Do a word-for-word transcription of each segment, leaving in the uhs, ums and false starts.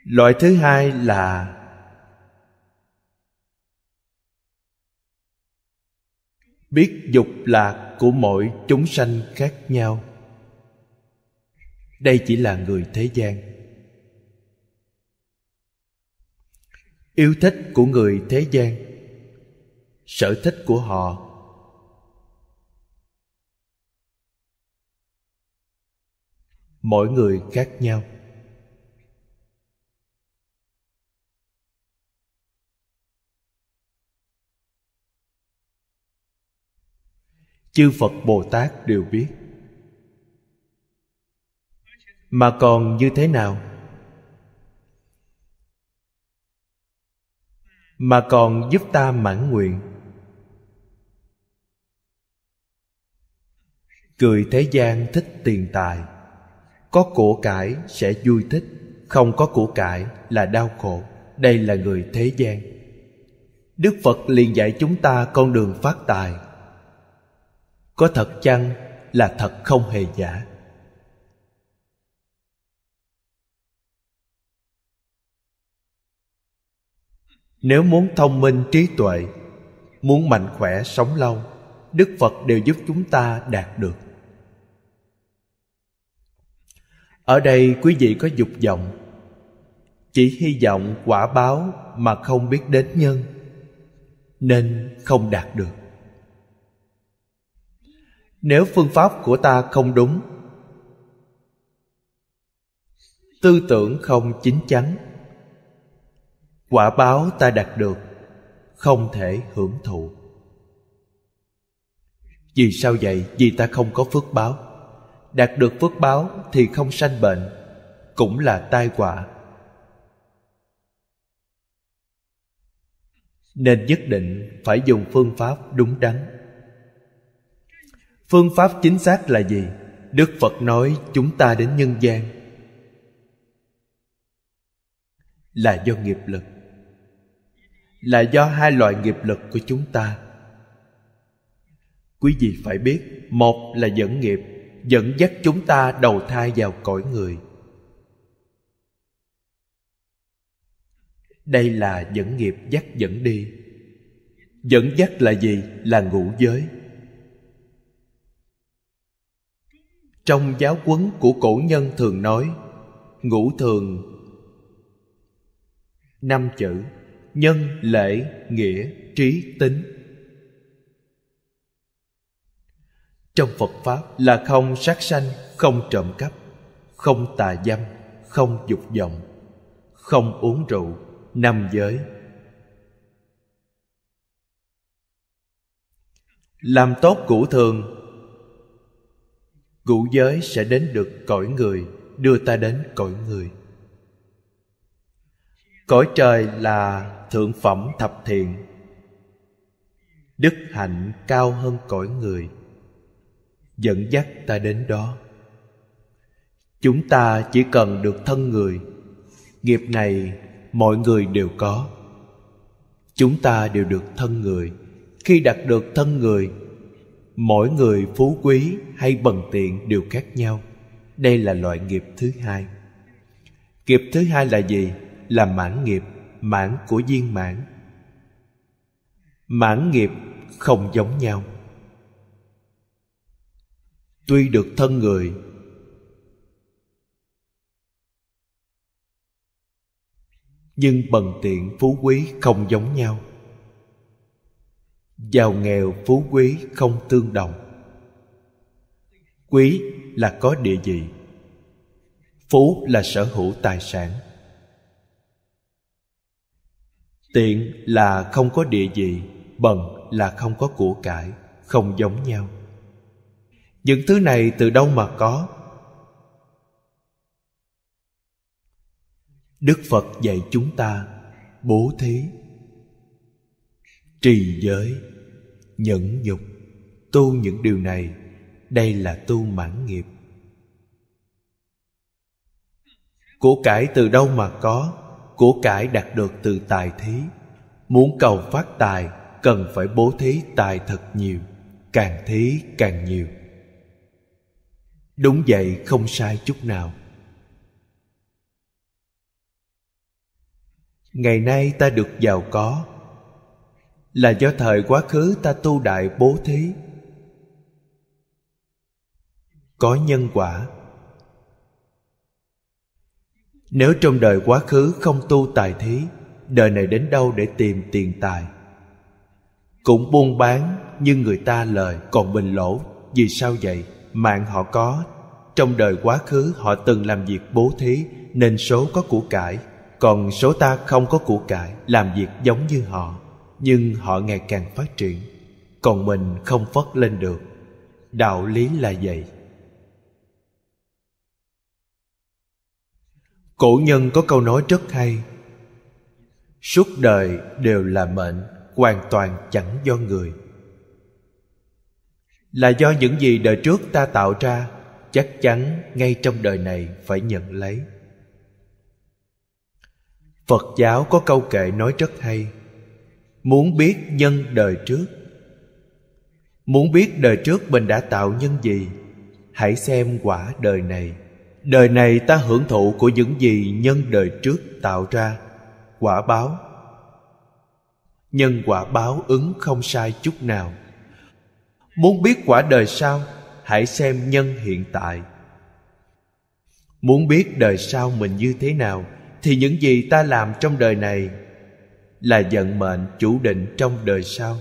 Loại thứ hai là biết dục lạc của mỗi chúng sanh khác nhau. Đây chỉ là người thế gian. Yêu thích của người thế gian, sở thích của họ, mỗi người khác nhau. Chư Phật Bồ Tát đều biết. Mà còn như thế nào? Mà còn giúp ta mãn nguyện. Người thế gian thích tiền tài, có của cải sẽ vui thích, không có của cải là đau khổ. Đây là người thế gian. Đức Phật liền dạy chúng ta con đường phát tài. Có thật chăng là thật, không hề giả. Nếu muốn thông minh trí tuệ, muốn mạnh khỏe sống lâu, Đức Phật đều giúp chúng ta đạt được. Ở đây quý vị có dục vọng, chỉ hy vọng quả báo mà không biết đến nhân, nên không đạt được. Nếu phương pháp của ta không đúng, tư tưởng không chín chắn, quả báo ta đạt được không thể hưởng thụ. Vì sao vậy? Vì ta không có phước báo. Đạt được phước báo thì không sanh bệnh, cũng là tai họa. Nên nhất định phải dùng phương pháp đúng đắn. Phương pháp chính xác là gì? Đức Phật nói chúng ta đến nhân gian là do nghiệp lực, là do hai loại nghiệp lực của chúng ta. Quý vị phải biết, một là dẫn nghiệp, dẫn dắt chúng ta đầu thai vào cõi người. Đây là dẫn nghiệp dắt dẫn đi. Dẫn dắt là gì? Là ngũ giới. Trong giáo huấn của cổ nhân thường nói ngũ thường năm chữ: nhân, lễ, nghĩa, trí, tính. Trong Phật Pháp là không sát sanh, không trộm cắp, không tà dâm, không dục vọng, không uống rượu, năm giới. Làm tốt cũ thường, ngũ giới sẽ đến được cõi người, đưa ta đến cõi người. Cõi trời là thượng phẩm thập thiện, đức hạnh cao hơn cõi người, dẫn dắt ta đến đó. Chúng ta chỉ cần được thân người. Nghiệp này mọi người đều có. Chúng ta đều được thân người. Khi đạt được thân người, mỗi người phú quý hay bần tiện đều khác nhau. Đây là loại nghiệp thứ hai. Nghiệp thứ hai là gì? Là mãn nghiệp, mãn của viên mãn. Mãn nghiệp không giống nhau. Tuy được thân người, nhưng bần tiện phú quý không giống nhau. Giàu nghèo phú quý không tương đồng. Quý là có địa vị, phú là sở hữu tài sản, tiện là không có địa vị, bần là không có của cải, không giống nhau. Những thứ này từ đâu mà có? Đức Phật dạy chúng ta bố thí, trì giới, nhẫn nhục, tu những điều này. Đây là tu mãn nghiệp. Của cải từ đâu mà có? Của cải đạt được từ tài thí. Muốn cầu phát tài, cần phải bố thí tài thật nhiều, càng thí càng nhiều. Đúng vậy, không sai chút nào. Ngày nay ta được giàu có là do thời quá khứ ta tu đại bố thí. Có nhân quả. Nếu trong đời quá khứ không tu tài thí, đời này đến đâu để tìm tiền tài? Cũng buôn bán nhưng người ta lời còn mình lỗ. Vì sao vậy? Mạng họ có, trong đời quá khứ họ từng làm việc bố thí nên số có của cải. Còn số ta không có của cải, làm việc giống như họ, nhưng họ ngày càng phát triển, còn mình không phất lên được. Đạo lý là vậy. Cổ nhân có câu nói rất hay: suốt đời đều là mệnh, hoàn toàn chẳng do người. Là do những gì đời trước ta tạo ra, chắc chắn ngay trong đời này phải nhận lấy. Phật giáo có câu kệ nói rất hay: muốn biết nhân đời trước, muốn biết đời trước mình đã tạo nhân gì, hãy xem quả đời này. Đời này ta hưởng thụ của những gì nhân đời trước tạo ra. Quả báo, nhân quả báo ứng không sai chút nào. Muốn biết quả đời sau, hãy xem nhân hiện tại. Muốn biết đời sau mình như thế nào, thì những gì ta làm trong đời này là vận mệnh chủ định trong đời sau.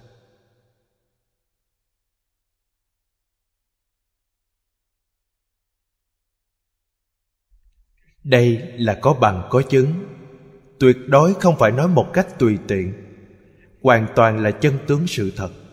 Đây là có bằng có chứng, tuyệt đối không phải nói một cách tùy tiện, hoàn toàn là chân tướng sự thật.